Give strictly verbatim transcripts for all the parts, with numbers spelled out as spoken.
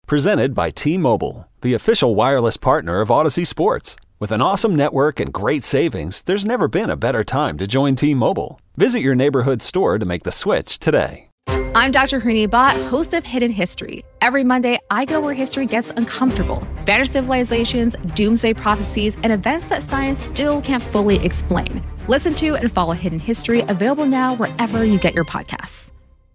Presented by T-Mobile, the official wireless partner of Odyssey Sports. With an awesome network and great savings, there's never been a better time to join T-Mobile. Visit your neighborhood store to make the switch today. I'm Doctor Hooni Bhatt, host of Hidden History. Every Monday, I go where history gets uncomfortable. Vanished civilizations, doomsday prophecies, and events that science still can't fully explain. Listen to and follow Hidden History, available now wherever you get your podcasts.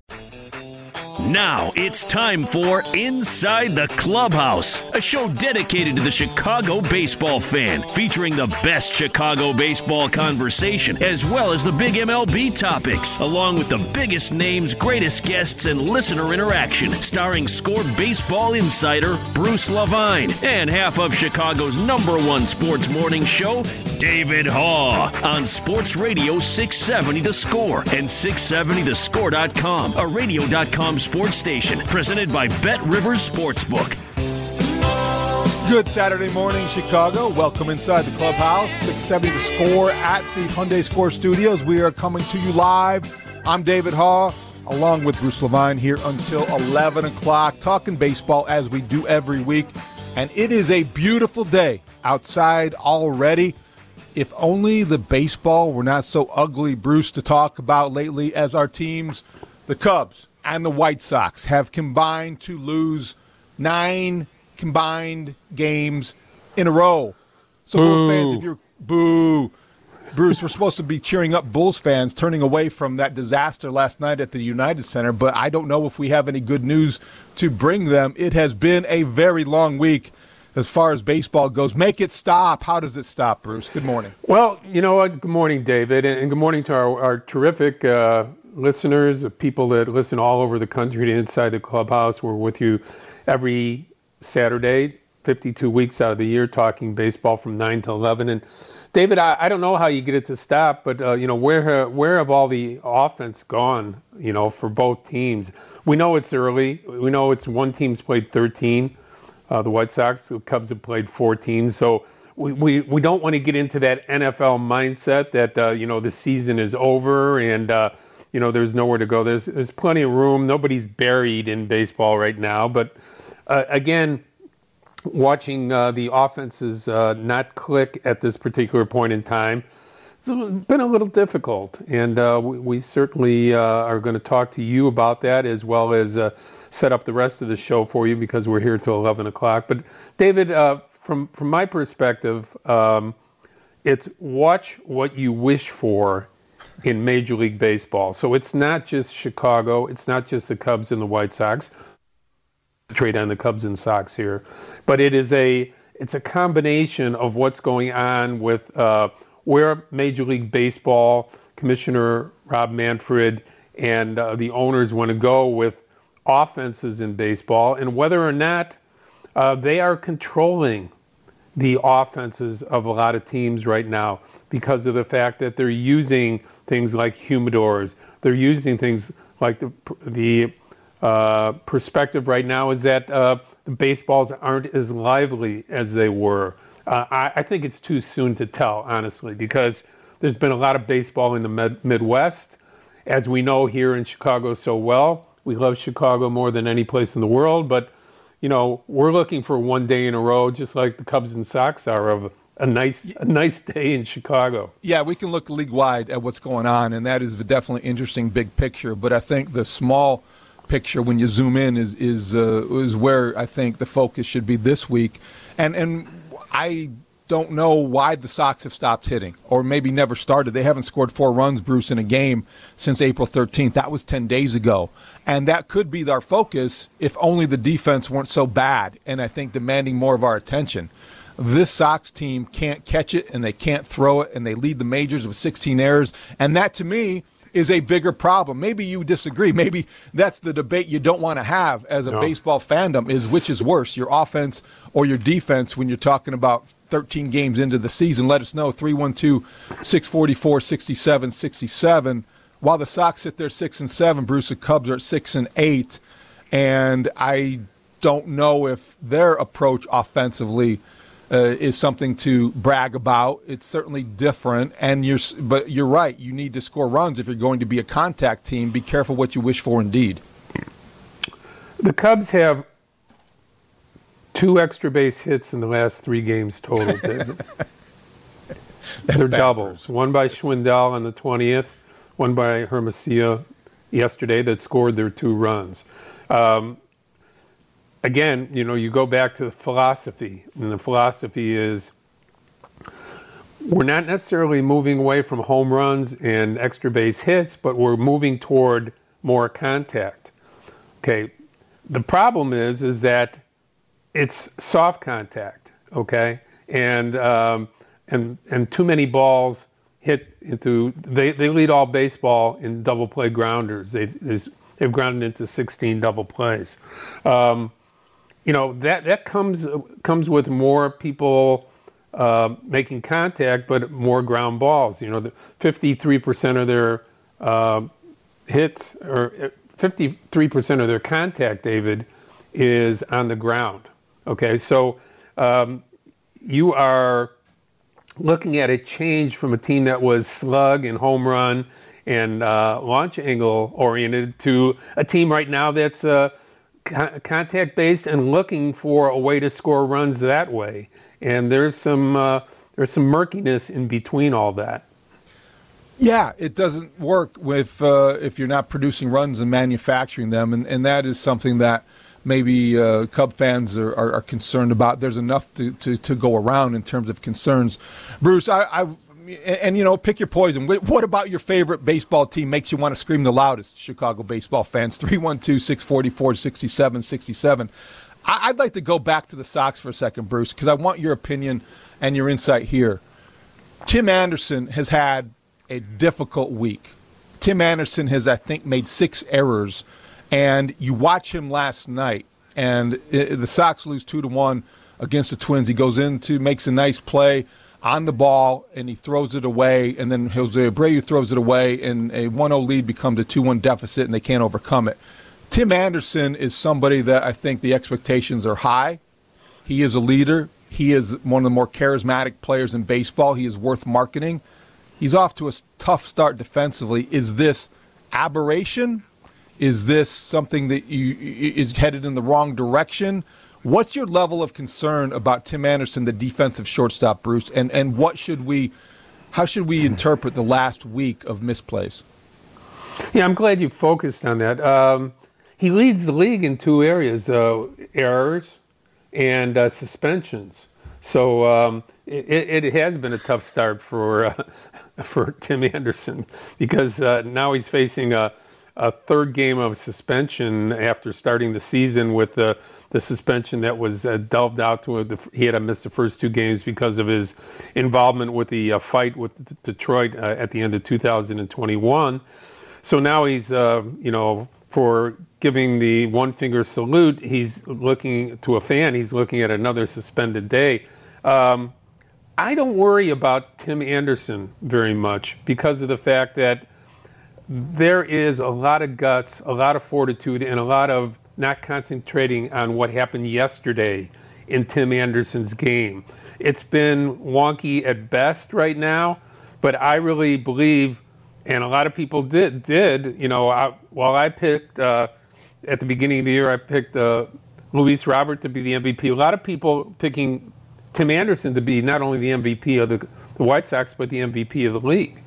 Now it's time for Inside the Clubhouse, a show dedicated to the Chicago baseball fan, featuring the best Chicago baseball conversation, as well as the big M L B topics, along with the biggest names, greatest guests, and listener interaction, starring Score baseball insider Bruce Levine and half of Chicago's number one sports morning show, David Haugh, on Sports Radio six seventy The Score and six seventy the score dot com, a radio dot com sports station, presented by Bet Rivers Sportsbook. Good Saturday morning, Chicago. Welcome inside the clubhouse. six seventy The Score at the Hyundai Score Studios. We are coming to you live. I'm David Haugh, along with Bruce Levine, here until eleven o'clock, talking baseball as we do every week. And it is a beautiful day outside already. If only the baseball were not so ugly, Bruce, to talk about lately, as our teams, the Cubs and the White Sox, have combined to lose nine combined games in a row. So, boo. Bulls fans, if you're boo, Bruce, we're supposed to be cheering up Bulls fans, turning away from that disaster last night at the United Center, but I don't know if we have any good news to bring them. It has been a very long week as far as baseball goes. Make it stop. How does it stop, Bruce? Good morning. Well, you know what? Good morning, David, and good morning to our, our terrific uh, listeners, people that listen all over the country to Inside the Clubhouse. We're with you every Saturday, fifty-two weeks out of the year, talking baseball from nine to eleven. And David, I, I don't know how you get it to stop, but uh, you know, where where have all the offense gone? You know, for both teams. We know it's early. We know it's one team's played thirteen. Uh, the White Sox, the Cubs have played fourteen. So we, we, we don't want to get into that N F L mindset that uh, you know, the season is over and uh, you know, there's nowhere to go. There's there's plenty of room. Nobody's buried in baseball right now. But uh, again, watching uh, the offenses uh, not click at this particular point in time, it's been a little difficult. And uh, we, we certainly uh, are going to talk to you about that, as well as uh, set up the rest of the show for you, because we're here till eleven o'clock. But David, uh, from from my perspective, um, it's watch what you wish for in Major League Baseball. So it's not just Chicago, it's not just the Cubs and the White Sox. Trade on the Cubs and Sox here, but it is a it's a combination of what's going on with uh, where Major League Baseball Commissioner Rob Manfred and uh, the owners want to go with offenses in baseball, and whether or not uh, they are controlling the offenses of a lot of teams right now, because of the fact that they're using things like humidors. They're using things like the the uh, perspective right now is that uh, the baseballs aren't as lively as they were. Uh, I, I think it's too soon to tell, honestly, because there's been a lot of baseball in the med- Midwest, as we know here in Chicago so well. We love Chicago more than any place in the world, but you know, we're looking for one day in a row, just like the Cubs and Sox are, of a nice a nice day in Chicago. Yeah, we can look league-wide at what's going on, and that is definitely interesting big picture. But I think the small picture, when you zoom in, is is uh, is where I think the focus should be this week. And and I don't know why the Sox have stopped hitting, or maybe never started. They haven't scored four runs, Bruce, in a game since April thirteenth. That was ten days ago. And that could be our focus if only the defense weren't so bad, and I think demanding more of our attention. This Sox team can't catch it, and they can't throw it, and they lead the majors with sixteen errors. And that, to me, is a bigger problem. Maybe you disagree. Maybe that's the debate you don't want to have as a no. baseball fandom, is which is worse, your offense or your defense, when you're talking about thirteen games into the season. Let us know, three one two, six four four, six seven six seven. While the Sox sit there six and seven, Bruce, the Cubs are at six and eight, and I don't know if their approach offensively uh, is something to brag about. It's certainly different, and you're but you're right. You need to score runs if you're going to be a contact team. Be careful what you wish for, indeed. The Cubs have Two extra base hits in the last three games total, David. They're doubles. One by Schwindel on the twentieth, one by Hermosillo yesterday that scored their two runs. Um, again, you know, you go back to the philosophy, and the philosophy is we're not necessarily moving away from home runs and extra base hits, but we're moving toward more contact. Okay, the problem is, is that it's soft contact, okay, and um, and and too many balls hit into. They, they lead all baseball in double play grounders. They've they've grounded into sixteen double plays. Um, you know that that comes comes with more people uh, making contact, but more ground balls. You know, the fifty-three percent of their uh, hits or fifty-three percent of their contact, David, is on the ground. Okay, so um, you are looking at a change from a team that was slug and home run and uh, launch angle oriented to a team right now that's uh, co- contact based and looking for a way to score runs that way. And there's some uh, there's some murkiness in between all that. Yeah, it doesn't work with uh, if you're not producing runs and manufacturing them, and, and that is something that maybe uh, Cub fans are, are, are concerned about. There's enough to, to, to go around in terms of concerns. Bruce, I, I and, and, you know, pick your poison. What about your favorite baseball team makes you want to scream the loudest, Chicago baseball fans? three one two, six four four, six seven six seven. I, I'd like to go back to the Sox for a second, Bruce, because I want your opinion and your insight here. Tim Anderson has had a difficult week. Tim Anderson has, I think, made six errors. And you watch him last night, and it, the Sox lose two to one against the Twins. He goes into, makes a nice play on the ball, and he throws it away. And then Jose Abreu throws it away, and a one oh lead becomes a two one deficit, and they can't overcome it. Tim Anderson is somebody that I think the expectations are high. He is a leader. He is one of the more charismatic players in baseball. He is worth marketing. He's off to a tough start defensively. Is this aberration? Is this something that you is headed in the wrong direction? What's your level of concern about Tim Anderson, the defensive shortstop, Bruce? And and what should we, how should we interpret the last week of misplays? Yeah, I'm glad you focused on that. Um, he leads the league in two areas: uh, errors and uh, suspensions. So um, it, it has been a tough start for uh, for Tim Anderson because uh, now he's facing a. a third game of suspension after starting the season with the, the suspension that was uh, delved out to him. He had to miss the first two games because of his involvement with the uh, fight with D- Detroit uh, at the end of two thousand twenty-one. So now he's, uh, you know, for giving the one finger salute, he's looking to a fan, he's looking at another suspended day. Um, I don't worry about Tim Anderson very much because of the fact that there is a lot of guts, a lot of fortitude, and a lot of not concentrating on what happened yesterday in Tim Anderson's game. It's been wonky at best right now, but I really believe, and a lot of people did, did you know, I, while I picked, uh, at the beginning of the year, I picked uh, Luis Robert to be the M V P. A lot of people picking Tim Anderson to be not only the M V P of the, the White Sox, but the M V P of the league.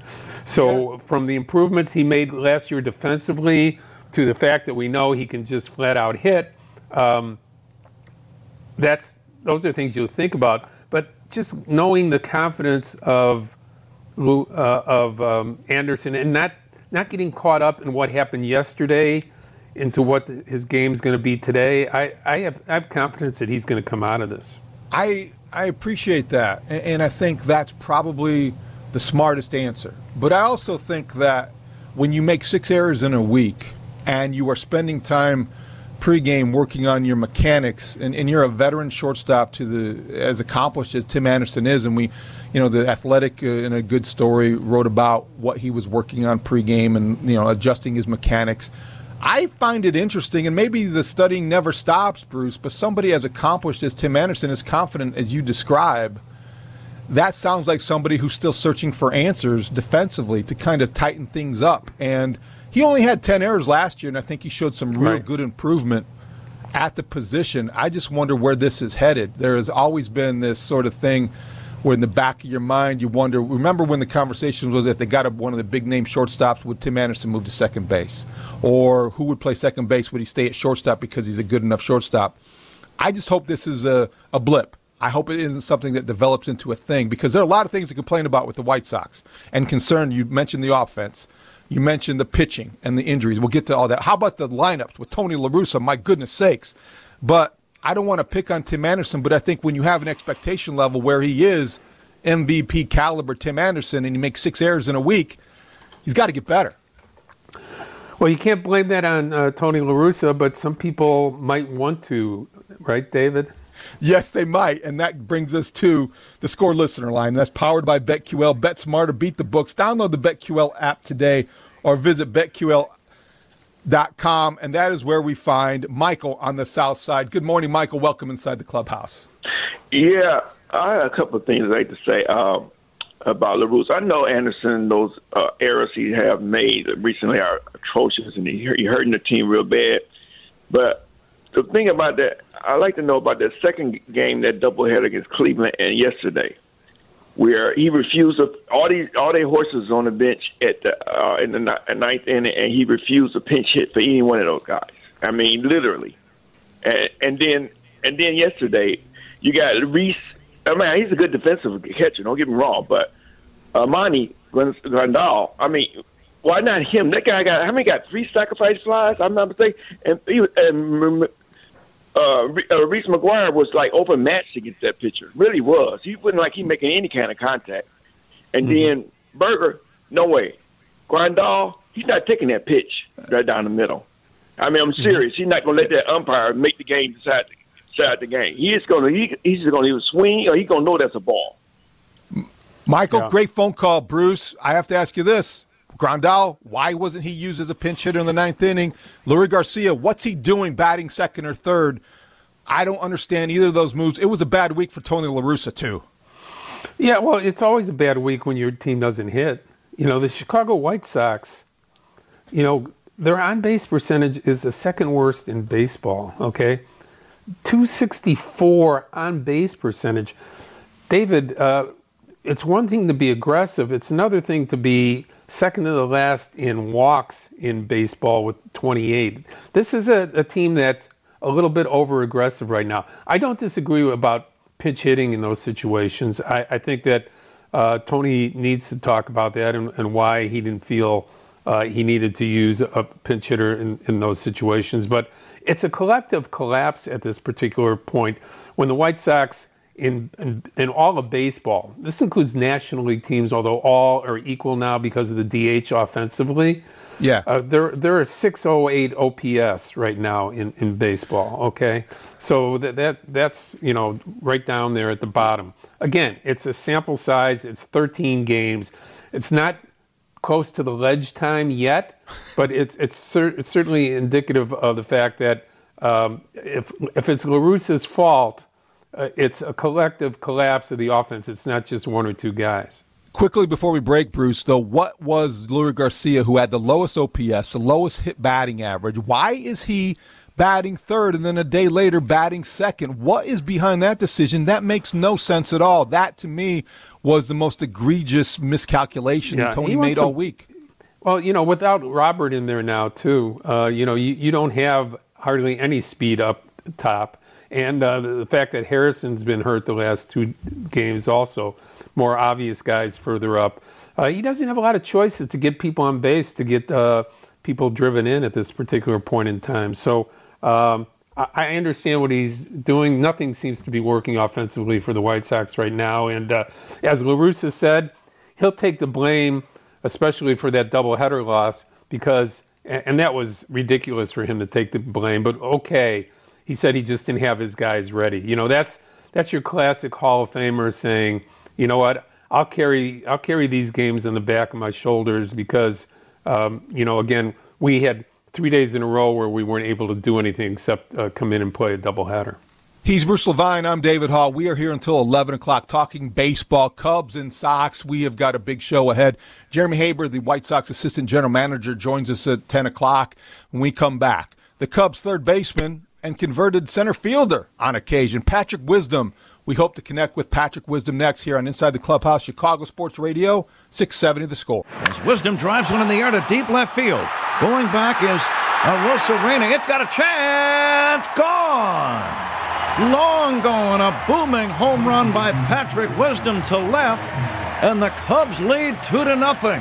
So yeah. From the improvements he made last year defensively to the fact that we know he can just flat out hit, um, that's those are things you'll think about. But just knowing the confidence of uh, of um, Anderson and not not getting caught up in what happened yesterday into what the, his game's going to be today, I, I have I have confidence that he's going to come out of this. I I appreciate that, and, and I think that's probably the smartest answer. But I also think that when you make six errors in a week and you are spending time pregame working on your mechanics, and, and you're a veteran shortstop to the as accomplished as Tim Anderson is, and we, you know, the Athletic uh, in a good story wrote about what he was working on pregame and, you know, adjusting his mechanics. I find it interesting, and maybe the studying never stops, Bruce, but somebody as accomplished as Tim Anderson, as confident as you describe, that sounds like somebody who's still searching for answers defensively to kind of tighten things up. And he only had ten errors last year, and I think he showed some real right. good improvement at the position, I just wonder where this is headed. There has always been this sort of thing where in the back of your mind you wonder, remember when the conversation was if they got a, one of the big-name shortstops, would Tim Anderson move to second base? Or who would play second base? Would he stay at shortstop because he's a good enough shortstop? I just hope this is a, a blip. I hope it isn't something that develops into a thing, because there are a lot of things to complain about with the White Sox and concern. You mentioned the offense. You mentioned the pitching and the injuries. We'll get to all that. How about the lineups with Tony La Russa? My goodness sakes. But I don't want to pick on Tim Anderson, but I think when you have an expectation level where he is M V P caliber Tim Anderson and he makes six errors in a week, he's got to get better. Well, you can't blame that on uh, Tony La Russa, but some people might want to, right, David? Yes, they might, and that brings us to the Score Listener Line. That's powered by BetQL. Bet smarter, beat the books. Download the BetQL app today or visit bet Q L dot com, and that is where we find Michael on the south side. Good morning, Michael. Welcome inside the clubhouse. Yeah, I had a couple of things I'd like to say um, about La Russa. I know Anderson, those uh, errors he have made recently are atrocious, and he, he hurting the team real bad. But the thing about that, I'd like to know about that second game, that doubleheader against Cleveland, and yesterday, where he refused to, all these all their horses on the bench at the uh, in the ninth inning, and he refused to pinch hit for any one of those guys. I mean, literally. And, and then and then yesterday, you got Reese. I mean, he's a good defensive catcher. Don't get me wrong, but uh, Monty Grandal. I mean, why not him? That guy got how many? Got three sacrifice flies. I'm not mistaken. And he was, and uh, uh, Reese McGuire was like overmatched against that pitcher. Really was. He wasn't like he making any kind of contact. And mm-hmm. then Berger, no way. Grandal, he's not taking that pitch right down the middle. I mean, I'm serious. Mm-hmm. He's not going to let that umpire make the game decide, decide the game. He is going to. He, he's going to either swing or he's going to know that's a ball. Michael, yeah. Great phone call, Bruce. I have to ask you this. Grandal, why wasn't he used as a pinch hitter in the ninth inning? Lurie Garcia, what's he doing batting second or third? I don't understand either of those moves. It was a bad week for Tony La Russa, too. Yeah, well, it's always a bad week when your team doesn't hit. You know, the Chicago White Sox, you know, their on-base percentage is the second worst in baseball, okay? two sixty-four on-base percentage. David, uh, it's one thing to be aggressive. It's another thing to be second to the last in walks in baseball with twenty-eight. This is a, a team that's a little bit over-aggressive right now. I don't disagree about pitch hitting in those situations. I, I think that uh, Tony needs to talk about that and, and why he didn't feel uh, he needed to use a pinch hitter in, in those situations. But it's a collective collapse at this particular point when the White Sox, in, in, in all of baseball, this includes National League teams, although all are equal now because of the D H offensively. Yeah, uh, they're they're a six oh eight O P S right now in, in baseball. Okay, so that that that's you know right down there at the bottom. Again, it's a sample size. It's thirteen games. It's not close to the ledge time yet, but it's it's cer- it's certainly indicative of the fact that um, if if it's La Russa's fault, uh, it's a collective collapse of the offense. It's not just one or two guys. Quickly before we break, Bruce, though, what was Lurie Garcia, who had the lowest O P S, the lowest hit batting average? Why is he batting third and then a day later batting second? What is behind that decision? That makes no sense at all. That, to me, was the most egregious miscalculation yeah, Tony made to, all week. Well, you know, without Robert in there now, too, uh, you know, you, you don't have hardly any speed up top. And uh, the, the fact that Harrison's been hurt the last two games also, more obvious guys further up. Uh, he doesn't have a lot of choices to get people on base, to get uh, people driven in at this particular point in time. So um, I, I understand what he's doing. Nothing seems to be working offensively for the White Sox right now. And uh, as La Russa said, he'll take the blame, especially for that doubleheader loss, because, and that was ridiculous for him to take the blame, but okay. He said he just didn't have his guys ready. You know, that's that's your classic Hall of Famer saying, you know what, I'll carry I'll carry these games on the back of my shoulders because, um, you know, again, we had three days in a row where we weren't able to do anything except uh, come in and play a doubleheader. He's Bruce Levine. I'm David Hall. We are here until eleven o'clock talking baseball, Cubs and Sox. We have got a big show ahead. Jeremy Haber, the White Sox assistant general manager, joins us at ten o'clock when we come back. The Cubs third baseman and converted center fielder on occasion, Patrick Wisdom. We hope to connect with Patrick Wisdom next here on Inside the Clubhouse, Chicago Sports Radio, six seventy The Score. As Wisdom drives one in the air to deep left field. Going back is Arozarena. It's got a chance. Gone. Long gone. A booming home run by Patrick Wisdom to left. And the Cubs lead two to nothing.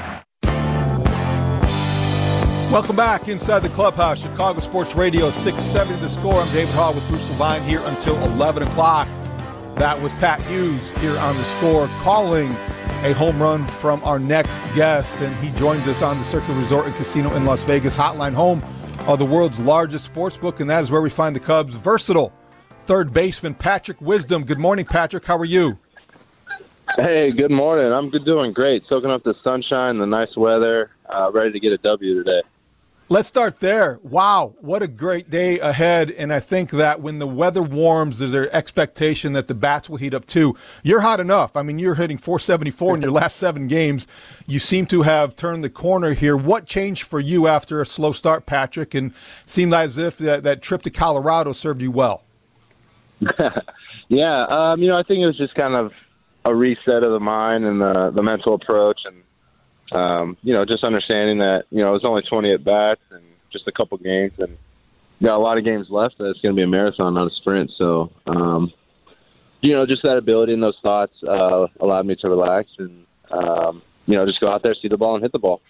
Welcome back inside the Clubhouse, Chicago Sports Radio, six seventy The Score. I'm David Hall with Bruce Levine here until eleven o'clock. That was Pat Hughes here on The Score calling a home run from our next guest, and he joins us on the Circle Resort and Casino in Las Vegas hotline, home of the world's largest sports book, and that is where we find the Cubs' versatile third baseman, Patrick Wisdom. Good morning, Patrick. How are you? Hey, good morning. I'm doing great. Soaking up the sunshine, the nice weather, uh, ready to get a W today. Let's start there. Wow, what a great day ahead. And I think that when the weather warms, there's an expectation that the bats will heat up too. You're hot enough. I mean, you're hitting four seventy-four in your last seven games. You seem to have turned the corner here. What changed for you after a slow start, Patrick? And seemed as if that, that trip to Colorado served you well. yeah, um, you know, I think it was just kind of a reset of the mind and the, the mental approach, and Um, you know, just understanding that, you know, it was only twenty at-bats and just a couple games, and got a lot of games left. It's going to be a marathon, not a sprint. So, um, you know, just that ability and those thoughts uh, allowed me to relax and, um, you know, just go out there, see the ball, and hit the ball.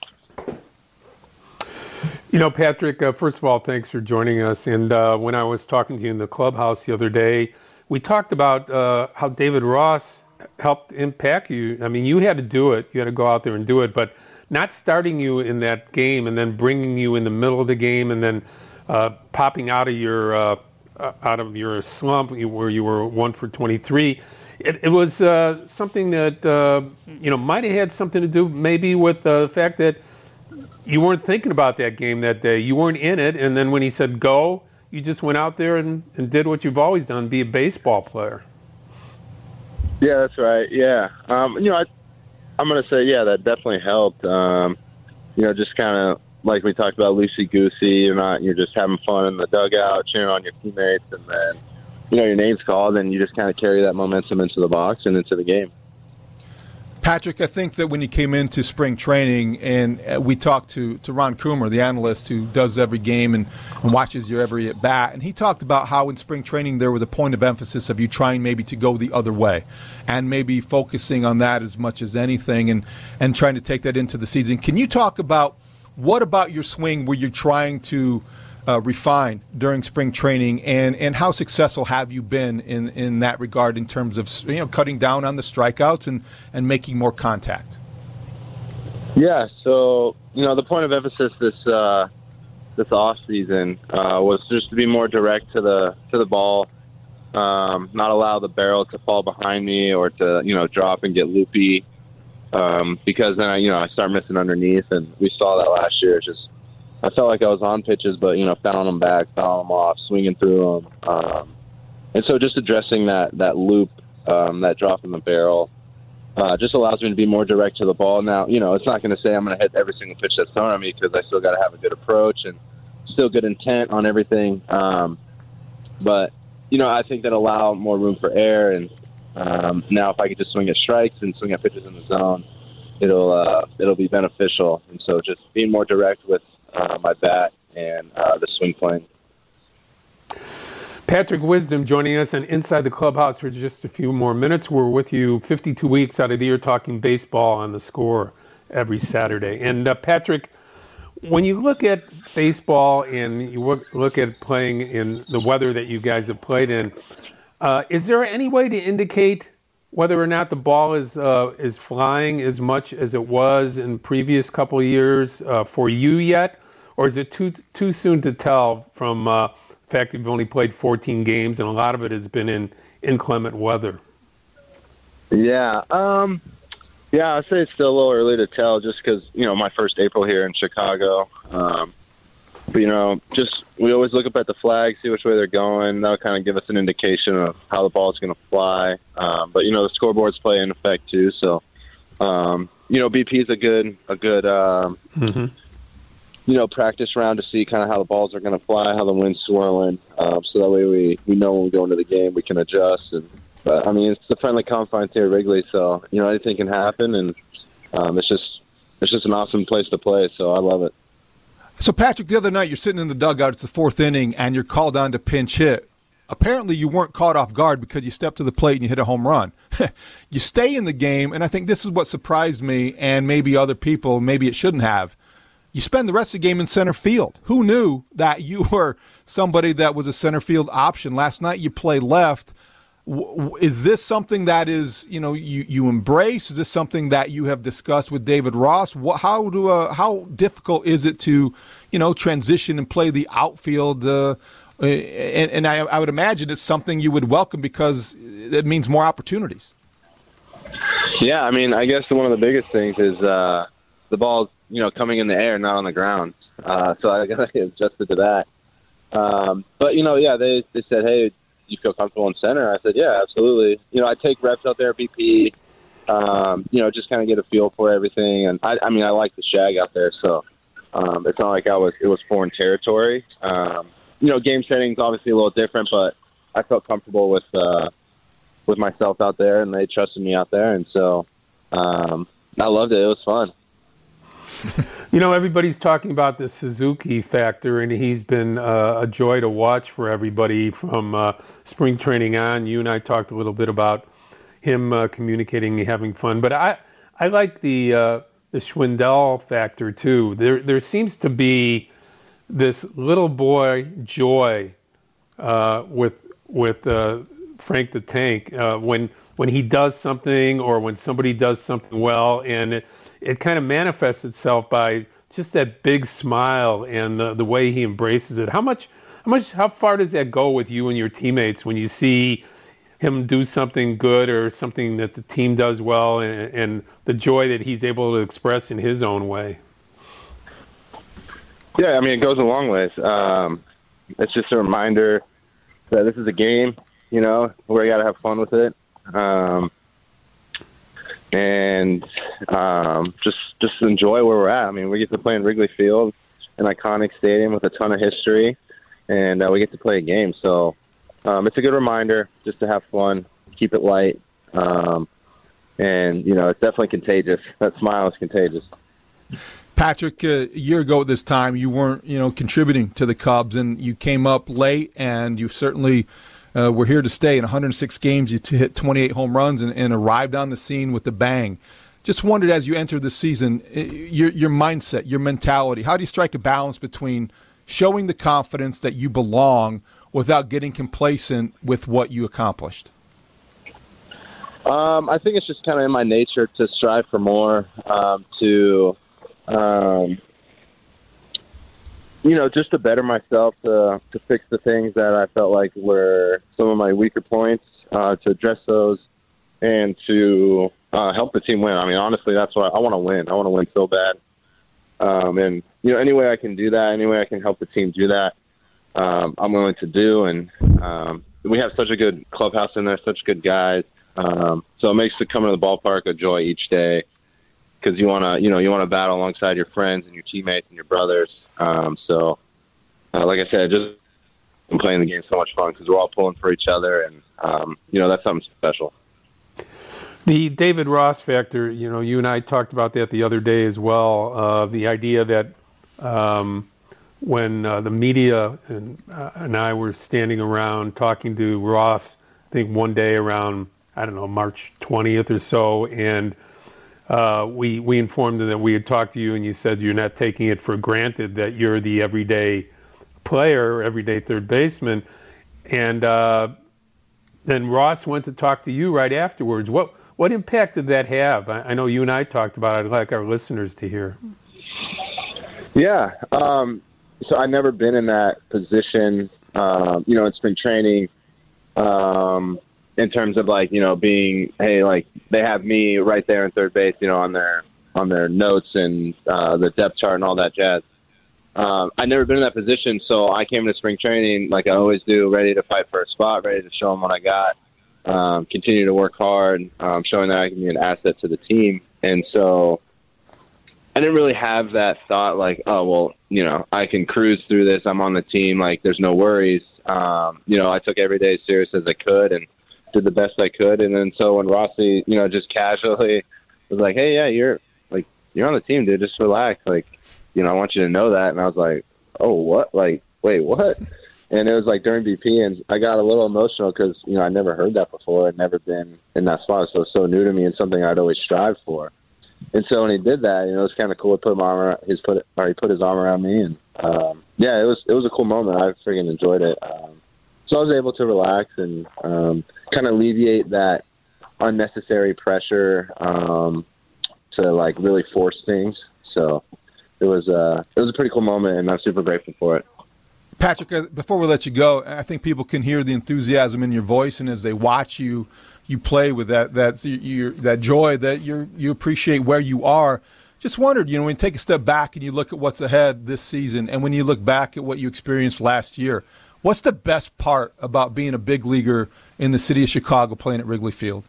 You know, Patrick, uh, first of all, thanks for joining us. And uh, when I was talking to you in the clubhouse the other day, we talked about uh, how David Ross helped impact you. I mean, you had to do it. You had to go out there and do it. But not starting you in that game and then bringing you in the middle of the game and then uh, popping out of your uh, out of your slump where you were one for twenty-three. It, it was uh, something that uh, you know might have had something to do maybe with the fact that you weren't thinking about that game that day. You weren't in it, and then when he said go, you just went out there and, and did what you've always done: be a baseball player. Yeah, that's right. Yeah. Um, you know, I, I'm going to say, yeah, that definitely helped. Um, you know, just kind of like we talked about, loosey-goosey. You're not, you're just having fun in the dugout, cheering on your teammates, and then, you know, your name's called, and you just kind of carry that momentum into the box and into the game. Patrick, I think that when you came into spring training, and we talked to, to Ron Coomer, the analyst who does every game and, and watches your every at bat, and he talked about how in spring training there was a point of emphasis of you trying maybe to go the other way and maybe focusing on that as much as anything and, and trying to take that into the season. Can you talk about what about your swing were you trying to uh, refine during spring training, and, and how successful have you been in, in that regard in terms of, you know, cutting down on the strikeouts and, and making more contact? Yeah, so, you know, the point of emphasis this uh, this off season uh, was just to be more direct to the to the ball, um, not allow the barrel to fall behind me or to, you know, drop and get loopy, um, because then I, you know, I start missing underneath, and we saw that last year. It's just I felt like I was on pitches, but, you know, fouling them back, fouling them off, swinging through them. Um, and so just addressing that, that loop, um, that drop in the barrel, uh, just allows me to be more direct to the ball. Now, you know, it's not going to say I'm going to hit every single pitch that's thrown at me, because I still got to have a good approach and still good intent on everything. Um, but, you know, I think that allow more room for air. And um, now if I could just swing at strikes and swing at pitches in the zone, it'll uh, it'll be beneficial. And so just being more direct with Uh, my bat and uh, the swing playing. Patrick Wisdom joining us and Inside the Clubhouse for just a few more minutes. We're with you fifty-two weeks out of the year talking baseball on The Score every Saturday. And uh, Patrick, when you look at baseball and you look, look at playing in the weather that you guys have played in, uh, is there any way to indicate whether or not the ball is uh, is flying as much as it was in previous couple of years uh, for you yet? Or is it too too soon to tell from uh, the fact that you've only played fourteen games and a lot of it has been in inclement weather? Yeah, um, yeah, I'd say it's still a little early to tell just because, you know, my first April here in Chicago. Um, but, you know, just we always look up at the flag, see which way they're going. That'll kind of give us an indication of how the ball's going to fly. Um, but, you know, the scoreboards play in effect too. So, um, you know, B P is a good, a good, um, mm-hmm. you know, practice round to see kind of how the balls are going to fly, how the wind's swirling, uh, so that way we, we know when we go into the game we can adjust. And but I mean, it's the friendly confines here at Wrigley, so you know anything can happen, and um, it's just it's just an awesome place to play. So I love it. So Patrick, the other night you're sitting in the dugout. It's the fourth inning, and you're called on to pinch hit. Apparently, you weren't caught off guard because you stepped to the plate and you hit a home run. You stay in the game, and I think this is what surprised me, and maybe other people. Maybe it shouldn't have. You spend the rest of the game in center field. Who knew that you were somebody that was a center field option? Last night you play left. Is this something that is, you know, you, you embrace? Is this something that you have discussed with David Ross? What, how do uh, how difficult is it to, you know, transition and play the outfield? Uh, and and I, I would imagine it's something you would welcome because it means more opportunities. Yeah, I mean, I guess one of the biggest things is uh, the ball's, you know, coming in the air, not on the ground. Uh, so I got to get adjusted to that. Um, but, you know, yeah, they, they said, hey, you feel comfortable in center? I said, yeah, absolutely. You know, I take reps out there at B P, um, you know, just kind of get a feel for everything. And, I, I mean, I like the shag out there, so um, it's not like I was it was foreign territory. Um, you know, game setting's obviously a little different, but I felt comfortable with uh, with myself out there, and they trusted me out there. And so um, I loved it. It was fun. You know, everybody's talking about the Suzuki factor, and he's been uh, a joy to watch for everybody from uh, spring training on. You and I talked a little bit about him uh, communicating and having fun, but I I like the uh, the Schwindel factor too. There there seems to be this little boy joy uh, with with uh, Frank the Tank uh, when when he does something or when somebody does something well, and it, it kind of manifests itself by just that big smile and the, the way he embraces it. How much, how much, how far does that go with you and your teammates when you see him do something good or something that the team does well, and, and the joy that he's able to express in his own way? Yeah, I mean, it goes a long ways. Um, it's just a reminder that this is a game, you know, where you got to have fun with it. Um, and um, just just enjoy where we're at. I mean, we get to play in Wrigley Field, an iconic stadium with a ton of history, and uh, we get to play a game. So um, it's a good reminder just to have fun, keep it light, um, and, you know, it's definitely contagious. That smile is contagious. Patrick, uh, a year ago at this time, you weren't, you know, contributing to the Cubs, and you came up late, and you certainly – Uh, we're here to stay. In one hundred six games, you t- hit twenty-eight home runs and, and arrived on the scene with a bang. Just wondered, as you enter the season, your your mindset, your mentality, how do you strike a balance between showing the confidence that you belong without getting complacent with what you accomplished? Um, I think it's just kind of in my nature to strive for more, um, to um, you know, just to better myself, to to fix the things that I felt like were some of my weaker points, uh, to address those, and to uh, help the team win. I mean, honestly, that's what I, I want to win. I want to win so bad. Um, and, you know, any way I can do that, any way I can help the team do that, um, I'm willing to do. And um, we have such a good clubhouse in there, such good guys. Um, so it makes the coming to the ballpark a joy each day, because you want to, you know, you want to battle alongside your friends and your teammates and your brothers. Um, so, uh, like I said, just playing the game so much fun because we're all pulling for each other, and um, you know, that's something special. The David Ross factor, you know, you and I talked about that the other day as well. Uh, the idea that um, when uh, the media and, uh, and I were standing around talking to Ross, I think one day around, I don't know, March twentieth or so, and Uh, we we informed them that we had talked to you, and you said you're not taking it for granted that you're the everyday player, everyday third baseman. And uh, then Ross went to talk to you right afterwards. What what impact did that have? I, I know you and I talked about it. I'd like our listeners to hear. Yeah. Um, so I've never been in that position, um, you know, in spring training. Um, in terms of, like, you know, being, hey, like, they have me right there in third base, you know, on their on their notes and uh, the depth chart and all that jazz. Um, I've never been in that position, so I came to spring training like I always do, ready to fight for a spot, ready to show them what I got, um, continue to work hard, um, showing that I can be an asset to the team. And so I didn't really have that thought like, oh, well, you know, I can cruise through this. I'm on the team. Like, there's no worries. Um, you know, I took every day as serious as I could and did the best I could. And then so when Rossi, you know, just casually was like, hey, yeah, you're like, you're on the team, dude. Just relax. Like, you know, I want you to know that. And I was like, oh, what? Like, wait, what? And it was like during B P, and I got a little emotional because, you know, I'd never heard that before. I'd never been in that spot. So it was so new to me and something I'd always strived for. And so when he did that, you know, it was kind of cool. He put, my arm around, his put, or he put his arm around me. And, um, yeah, it was it was a cool moment. I freaking enjoyed it. Um, so I was able to relax and um, kind of alleviate that unnecessary pressure um, to, like, really force things. So it was, uh, it was a pretty cool moment, and I'm super grateful for it. Patrick, before we let you go, I think people can hear the enthusiasm in your voice, and as they watch you, you play with that that you that joy that you you appreciate where you are. Just wondered, you know, when you take a step back and you look at what's ahead this season, and when you look back at what you experienced last year, what's the best part about being a big leaguer in the city of Chicago playing at Wrigley Field?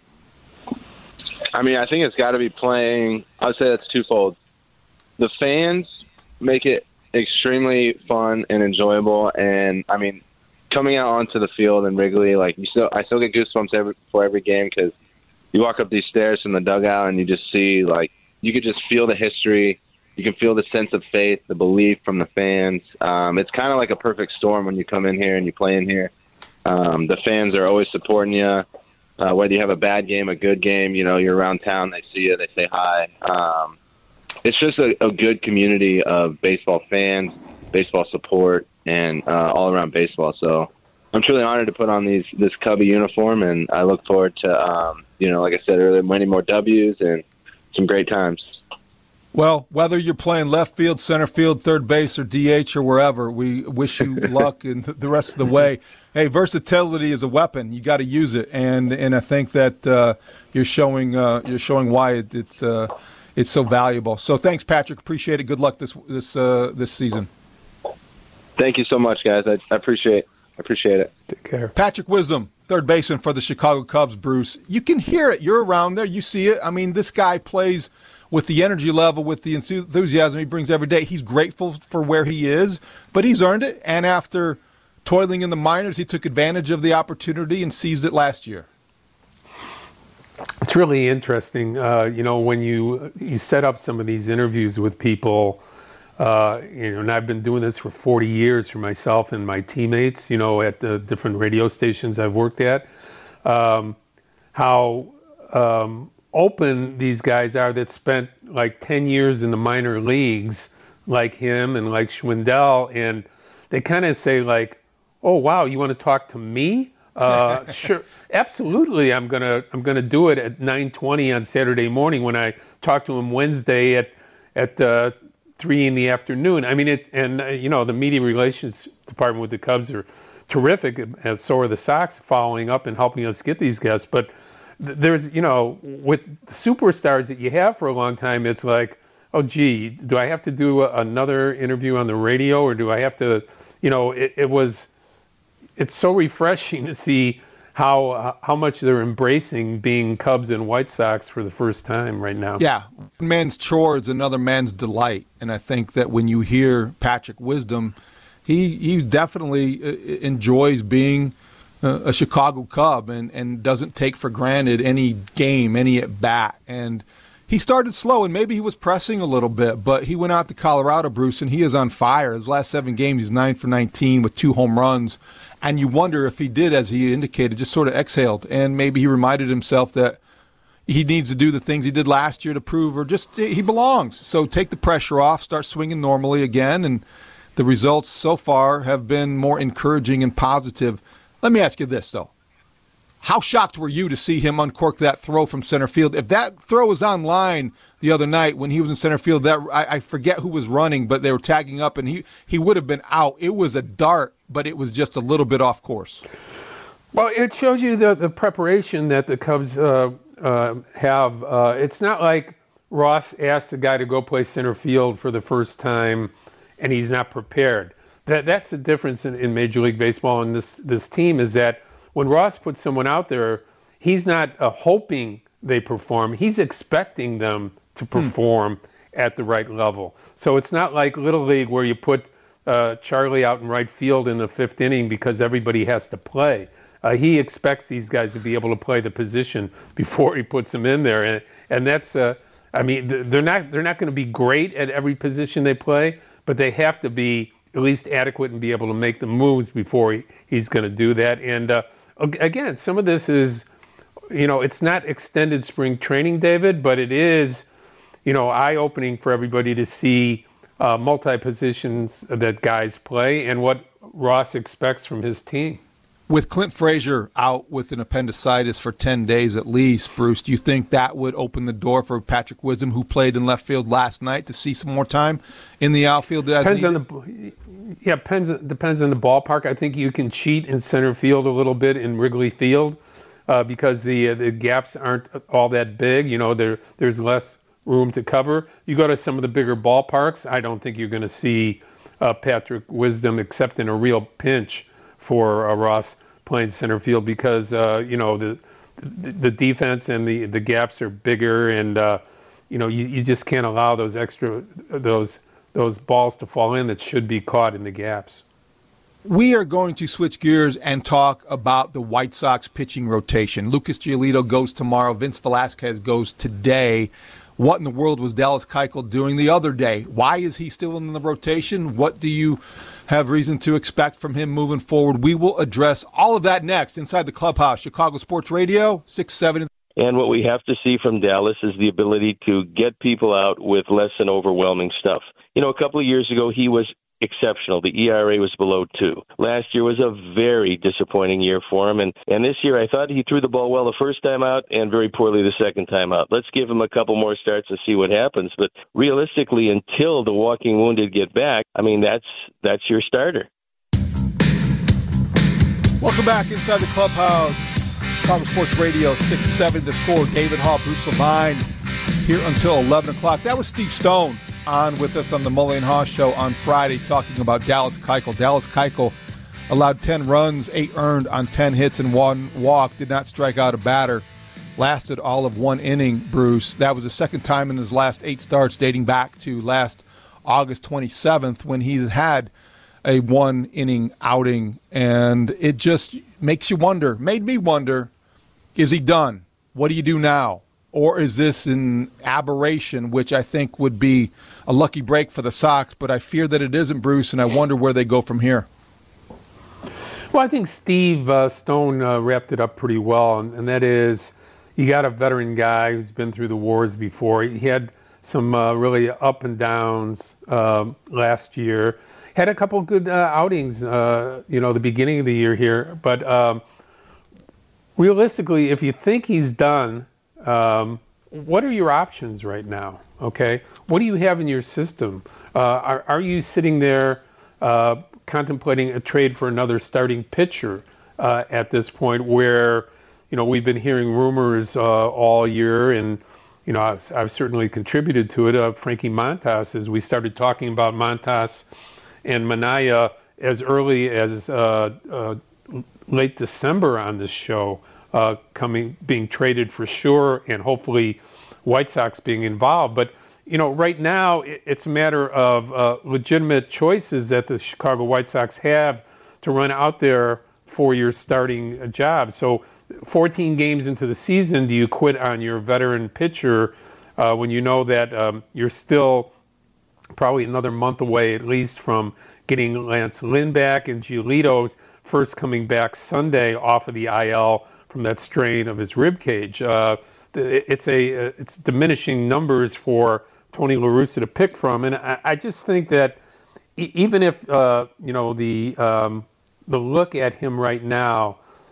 I mean, I think it's got to be playing. I would say that's twofold. The fans make it extremely fun and enjoyable, and I mean, coming out onto the field in Wrigley, like you still, I still get goosebumps every before every game because you walk up these stairs from the dugout and you just see, like, you could just feel the history. You can feel the sense of faith, the belief from the fans. Um, it's kind of like a perfect storm when you come in here and you play in here. Um, the fans are always supporting you. Uh, whether you have a bad game, a good game, you know, you're around town, they see you, they say hi. Um, it's just a, a good community of baseball fans, baseball support, and uh, all around baseball. So I'm truly honored to put on these this Cubby uniform, and I look forward to, um, you know, like I said earlier, many more W's and some great times. Well, whether you're playing left field, center field, third base, or D H, or wherever, we wish you luck and the rest of the way. Hey, versatility is a weapon. You got to use it, and and I think that uh, you're showing uh, you're showing why it, it's uh, it's so valuable. So thanks, Patrick. Appreciate it. Good luck this this uh, this season. Thank you so much, guys. I, I appreciate I appreciate it. Take care. Patrick Wisdom, third baseman for the Chicago Cubs, Bruce. You can hear it. You're around there. You see it. I mean, this guy plays with the energy level, with the enthusiasm he brings every day. He's grateful for where he is, but he's earned it. And after toiling in the minors, he took advantage of the opportunity and seized it last year. It's really interesting, uh, you know, when you you set up some of these interviews with people, uh, you know, and I've been doing this for forty years for myself and my teammates, you know, at the different radio stations I've worked at, um, how um, open these guys are that spent like ten years in the minor leagues, like him and like Schwindel, and they kind of say like, oh, wow, you want to talk to me? Uh, sure, absolutely. I'm gonna I'm gonna do it at nine twenty on Saturday morning when I talk to him Wednesday at at uh, three in the afternoon. I mean, it and uh, you know, the media relations department with the Cubs are terrific, as so are the Sox, following up and helping us get these guests. But th- there's you know, with the superstars that you have for a long time, it's like, oh, gee, do I have to do a, another interview on the radio, or do I have to, you know, it, it was. It's so refreshing to see how uh, how much they're embracing being Cubs and White Sox for the first time right now. Yeah, one man's chore is another man's delight, and I think that when you hear Patrick Wisdom, he he definitely uh, enjoys being uh, a Chicago Cub and, and doesn't take for granted any game, any at bat. And he started slow, and maybe he was pressing a little bit, but he went out to Colorado, Bruce, and he is on fire. His last seven games, he's nine for nineteen with two home runs. And you wonder if he did, as he indicated, just sort of exhaled, and maybe he reminded himself that he needs to do the things he did last year to prove, or just he belongs. So take the pressure off, start swinging normally again, and the results so far have been more encouraging and positive. Let me ask you this, though. How shocked were you to see him uncork that throw from center field? If that throw was online the other night when he was in center field, that I, I forget who was running, but they were tagging up, and he, he would have been out. It was a dart, but it was just a little bit off course. Well, it shows you the, the preparation that the Cubs uh, uh, have. Uh, it's not like Ross asked the guy to go play center field for the first time, and he's not prepared. That That's the difference in, in Major League Baseball and this, this team, is that when Ross puts someone out there, he's not uh, hoping they perform. He's expecting them to perform, hmm. at the right level. So it's not like Little League where you put uh, Charlie out in right field in the fifth inning because everybody has to play. Uh, he expects these guys to be able to play the position before he puts them in there, and and that's uh, I mean they're not they're not going to be great at every position they play, but they have to be at least adequate and be able to make the moves before he, he's going to do that. And uh, again, some of this is, you know, it's not extended spring training, David, but it is, you know, eye-opening for everybody to see uh, multi-positions that guys play and what Ross expects from his team. With Clint Frazier out with an appendicitis for ten days at least, Bruce, do you think that would open the door for Patrick Wisdom, who played in left field last night, to see some more time in the outfield? As depends needed? on the yeah depends depends on the ballpark. I think you can cheat in center field a little bit in Wrigley Field uh, because the uh, the gaps aren't all that big. You know, there there's less room to cover. You go to some of the bigger ballparks, I don't think you're going to see uh, Patrick Wisdom except in a real pinch for uh, Ross playing center field because uh, you know the, the the defense and the the gaps are bigger, and uh, you know you, you just can't allow those extra those those balls to fall in that should be caught in the gaps. We are going to switch gears and talk about the White Sox pitching rotation. Lucas Giolito goes tomorrow. Vince Velasquez goes today. What in the world was Dallas Keuchel doing the other day? Why is he still in the rotation? What do you have reason to expect from him moving forward? We will address all of that next inside the Clubhouse. Chicago Sports Radio, six seventy. And what we have to see from Dallas is the ability to get people out with less than overwhelming stuff. You know, a couple of years ago, he was exceptional. The E R A was below two. Last year was a very disappointing year for him. And, and this year, I thought he threw the ball well the first time out and very poorly the second time out. Let's give him a couple more starts and see what happens. But realistically, until the walking wounded get back, I mean, that's that's your starter. Welcome back inside the Clubhouse. Chicago Sports Radio, six seventy The Score. David Hall, Bruce Levine, here until eleven o'clock. That was Steve Stone on with us on the Mully and Haw Show on Friday talking about Dallas Keuchel. Dallas Keuchel allowed ten runs, eight earned on ten hits and one walk, did not strike out a batter, lasted all of one inning, Bruce. That was the second time in his last eight starts dating back to last August twenty-seventh when he had a one-inning outing, and it just makes you wonder, made me wonder, is he done? What do you do now? Or is this an aberration, which I think would be a lucky break for the Sox, but I fear that it isn't, Bruce, and I wonder where they go from here. Well, I think Steve uh, Stone uh, wrapped it up pretty well, and, and that is you got a veteran guy who's been through the wars before. He had some uh, really up and downs uh, last year. Had a couple good uh, outings, uh, you know, the beginning of the year here. But um, realistically, if you think he's done, um, what are your options right now? Okay, what do you have in your system? Uh, are, are you sitting there uh, contemplating a trade for another starting pitcher uh, at this point where, you know, we've been hearing rumors uh, all year, and, you know, I've, I've certainly contributed to it, uh, Frankie Montas, as we started talking about Montas and Manaea as early as uh, uh, late December on this show, uh, coming being traded for sure, and hopefully White Sox being involved. But, you know, right now it, it's a matter of uh, legitimate choices that the Chicago White Sox have to run out there for your starting job. So fourteen games into the season, do you quit on your veteran pitcher uh, when you know that um, you're still probably another month away at least from getting Lance Lynn back, and Giolito's first coming back Sunday off of the I L from that strain of his rib cage? Uh, it's a it's diminishing numbers for Tony La Russa to pick from, and I, I just think that even if uh, you know the um, the look at him right now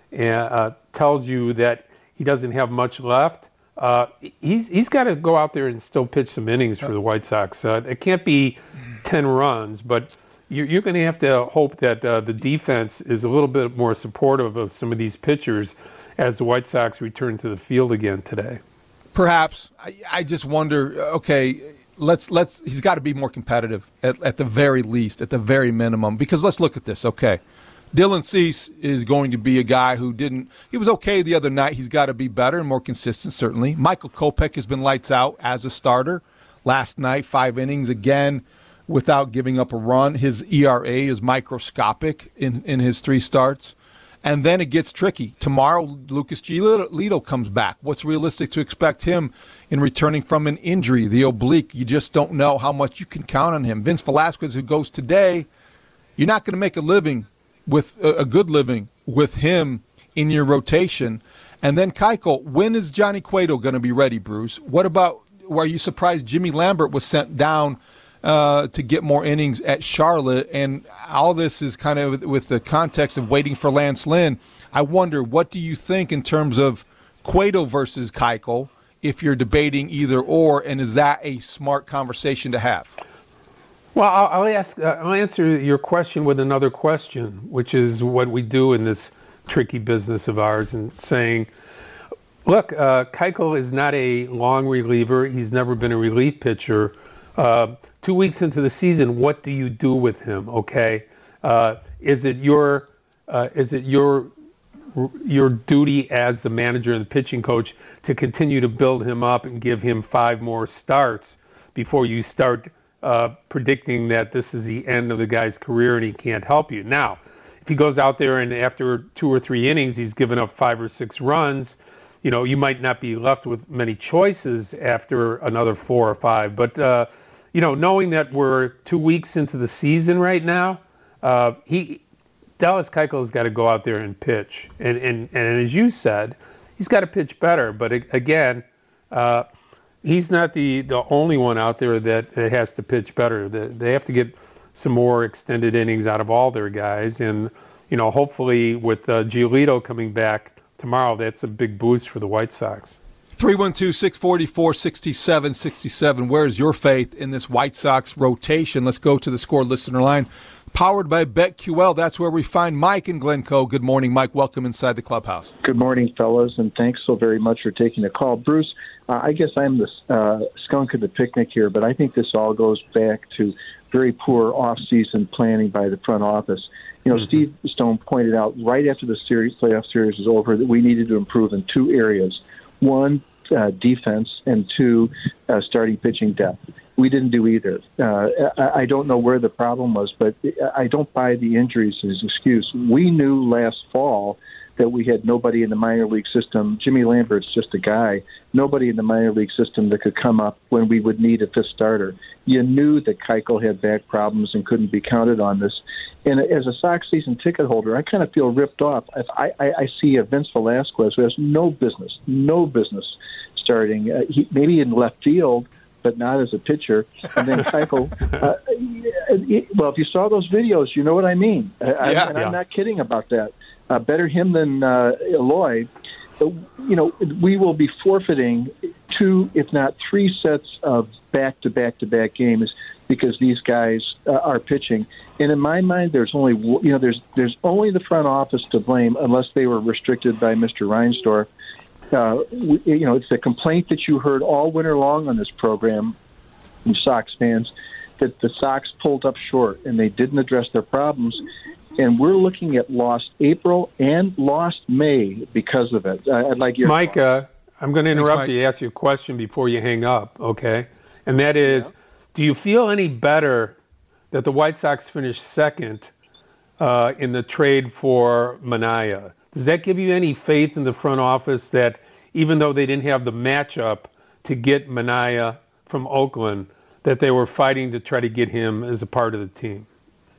uh, tells you that he doesn't have much left, uh, he's he's got to go out there and still pitch some innings for the White Sox. Uh, it can't be ten runs, but you're, you're going to have to hope that uh, the defense is a little bit more supportive of some of these pitchers as the White Sox return to the field again today. Perhaps. I, I just wonder, okay, let's let's he's got to be more competitive at, at the very least, at the very minimum, because let's look at this, okay. Dylan Cease is going to be a guy who didn't – he was okay the other night. He's got to be better and more consistent, certainly. Michael Kopech has been lights out as a starter. last night, five innings again without giving up a run. His E R A is microscopic in, in his three starts. And then it gets tricky. Tomorrow, Lucas Giolito comes back. What's realistic to expect him in returning from an injury, the oblique? You just don't know how much you can count on him. Vince Velasquez, who goes today, you're not going to make a living with a good living with him in your rotation. And then Keuchel, when is Johnny Cueto going to be ready, Bruce? What about, were you surprised Jimmy Lambert was sent down uh, to get more innings at Charlotte? And all this is kind of with the context of waiting for Lance Lynn. I wonder, what do you think in terms of Cueto versus Keuchel, if you're debating either or, and is that a smart conversation to have? Well, I'll, I'll ask. Uh, I'll answer your question with another question, which is what we do in this tricky business of ours, and saying, look, uh, Keuchel is not a long reliever. He's never been a relief pitcher. Uh, two weeks into the season, what do you do with him? Okay, uh, is it your uh, is it your your duty as the manager and the pitching coach to continue to build him up and give him five more starts before you start uh, predicting that this is the end of the guy's career and he can't help you? Now, if he goes out there and after two or three innings he's given up five or six runs, you know, you might not be left with many choices after another four or five. But, uh, you know, knowing that we're two weeks into the season right now, uh, he Dallas Keuchel has got to go out there and pitch. And, and, and as you said, he's got to pitch better. But, again, uh, he's not the, the only one out there that, that has to pitch better. They, they have to get some more extended innings out of all their guys. And, you know, hopefully with uh, Giolito coming back tomorrow, that's a big boost for the White Sox. three one two, six four four, six seven six seven. Where's your faith in this White Sox rotation? Let's go to the Score listener line. Powered by BetQL. That's where we find Mike in Glencoe. Good morning, Mike. Welcome inside the clubhouse. Good morning, fellas, and thanks so very much for taking the call. Bruce, uh, I guess I'm the uh, skunk at the picnic here, but I think this all goes back to very poor off-season planning by the front office. You know, mm-hmm. Steve Stone pointed out right after the series, playoff series was over, that we needed to improve in two areas. One, uh, defense, and two, uh, starting pitching depth. We didn't do either. Uh, I, I don't know where the problem was, but I don't buy the injuries as an excuse. We knew last fall that we had nobody in the minor league system. Jimmy Lambert's just a guy. Nobody in the minor league system that could come up when we would need a fifth starter. You knew that Keuchel had back problems and couldn't be counted on this. And as a Sox season ticket holder, I kind of feel ripped off. If I, I, I see a Vince Velasquez who has no business, no business starting, uh, he, maybe in left field, but not as a pitcher. And then Keuchel, uh, well, if you saw those videos, you know what I mean. I, yeah, and yeah. I'm not kidding about that. Uh, better him than uh, Eloy. Uh, you know, we will be forfeiting two, if not three sets of back-to-back-to-back games because these guys uh, are pitching. And in my mind, there's only you know there's there's only the front office to blame unless they were restricted by Mister Reinsdorf. Uh, we, you know, it's the complaint that you heard all winter long on this program from Sox fans that the Sox pulled up short and they didn't address their problems. And we're looking at lost April and lost May because of it. I'd like your Mike, uh, I'm going to interrupt Thanks, you, ask you a question before you hang up, okay? And that is, yeah. do you feel any better that the White Sox finished second uh, in the trade for Manaea? Does that give you any faith in the front office that even though they didn't have the matchup to get Manaea from Oakland, that they were fighting to try to get him as a part of the team?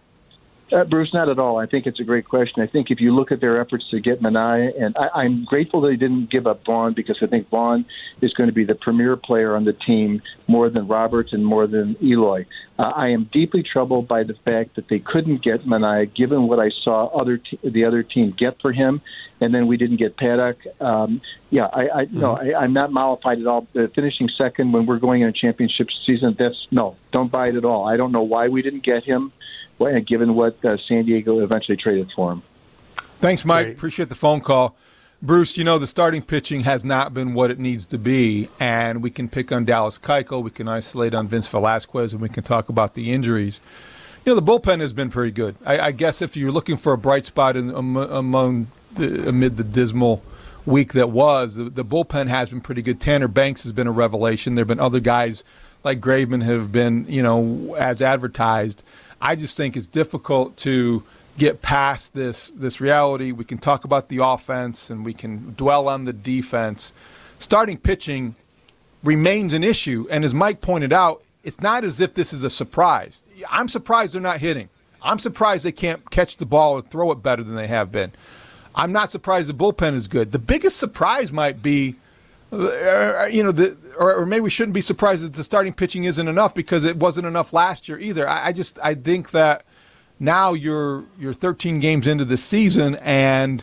Uh, Bruce, not at all. I think it's a great question. I think if you look at their efforts to get Manaea, and I, I'm grateful they didn't give up Vaughn because I think Vaughn is going to be the premier player on the team more than Roberts and more than Eloy. Uh, I am deeply troubled by the fact that they couldn't get Manaea, given what I saw other te- the other team get for him, and then we didn't get Paddock. Um, yeah, I, I mm-hmm. no, I, I'm not mollified at all. Uh, finishing second when we're going in a championship season, that's no, don't buy it at all. I don't know why we didn't get him, given what uh, San Diego eventually traded for him. Thanks, Mike. Great. Appreciate the phone call. Bruce, you know, the starting pitching has not been what it needs to be, and we can pick on Dallas Keuchel, we can isolate on Vince Velasquez, and we can talk about the injuries. You know, the bullpen has been pretty good. I, I guess if you're looking for a bright spot in, um, among the, amid the dismal week that was, the, the bullpen has been pretty good. Tanner Banks has been a revelation. There have been other guys like Graveman have been, you know, as advertised. I just think it's difficult to get past this this reality. We can talk about the offense and we can dwell on the defense. Starting pitching remains an issue, and as Mike pointed out, it's not as if this is a surprise. I'm surprised they're not hitting. I'm surprised they can't catch the ball or throw it better than they have been. I'm not surprised the bullpen is good. The biggest surprise might be, uh, you know, the, or, or maybe we shouldn't be surprised that the starting pitching isn't enough because it wasn't enough last year either. I, I just I think that now you're you're thirteen games into the season and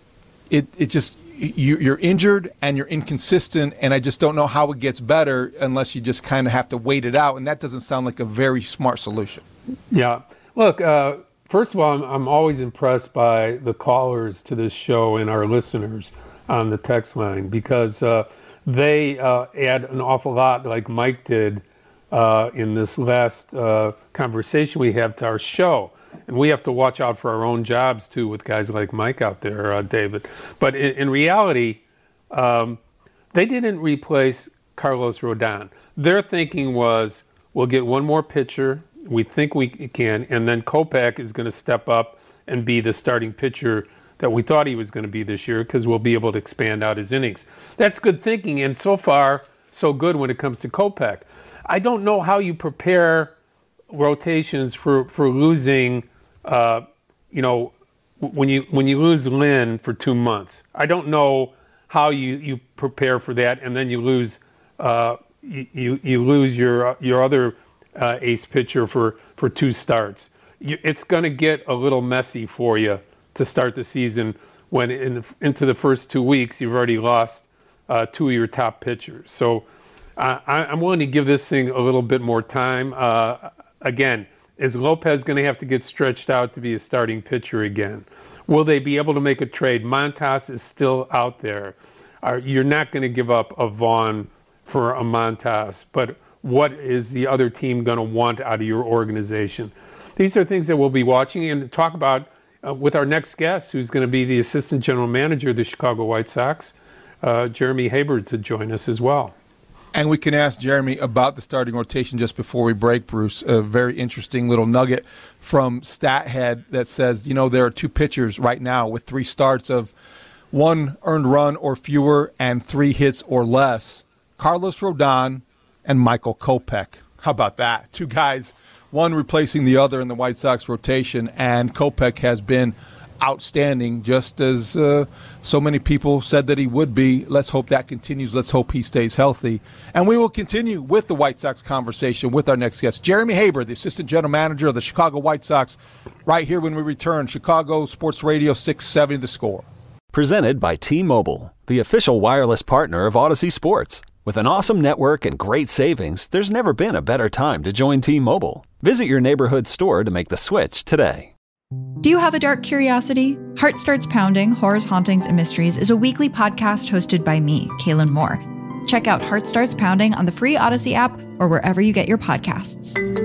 it it just you, you're injured and you're inconsistent, and I just don't know how it gets better unless you just kind of have to wait it out, and that doesn't sound like a very smart solution. Yeah. Look, uh, first of all, I'm, I'm always impressed by the callers to this show and our listeners on the text line because uh, they uh, add an awful lot, like Mike did uh, in this last uh, conversation we have to our show. And we have to watch out for our own jobs, too, with guys like Mike out there, uh, David. But in, in reality, um, they didn't replace Carlos Rodon. Their thinking was, we'll get one more pitcher. We think we can, and then Kopech is going to step up and be the starting pitcher that we thought he was going to be this year because we'll be able to expand out his innings. That's good thinking, and so far, so good when it comes to Kopech. I don't know how you prepare rotations for, for losing, uh, you know, when you when you lose Lynn for two months. I don't know how you, you prepare for that, and then you lose uh, you you lose your your other Uh, ace pitcher for, for two starts. You, it's going to get a little messy for you to start the season when in the, into the first two weeks you've already lost uh, two of your top pitchers. So uh, I, I'm willing to give this thing a little bit more time. Uh, again, is Lopez going to have to get stretched out to be a starting pitcher again? Will they be able to make a trade? Montas is still out there. Are, you're not going to give up a Vaughn for a Montas, but what is the other team going to want out of your organization? These are things that we'll be watching and talk about uh, with our next guest, who's going to be the assistant general manager of the Chicago White Sox, uh, Jeremy Haber, to join us as well. And we can ask Jeremy about the starting rotation just before we break, Bruce. A very interesting little nugget from StatHead that says, you know, there are two pitchers right now with three starts of one earned run or fewer and three hits or less. Carlos Rodon and Michael Kopech. How about that? Two guys, one replacing the other in the White Sox rotation, and Kopech has been outstanding, just as uh, so many people said that he would be. Let's hope that continues. Let's hope he stays healthy. And we will continue with the White Sox conversation with our next guest, Jeremy Haber, the assistant general manager of the Chicago White Sox, right here when we return. Chicago Sports Radio six seventy The Score. Presented by T-Mobile, the official wireless partner of Odyssey Sports. With an awesome network and great savings, there's never been a better time to join T-Mobile. Visit your neighborhood store to make the switch today. Do you have a dark curiosity? Heart Starts Pounding, Horrors, Hauntings, and Mysteries is a weekly podcast hosted by me, Kaylin Moore. Check out Heart Starts Pounding on the free Odyssey app or wherever you get your podcasts.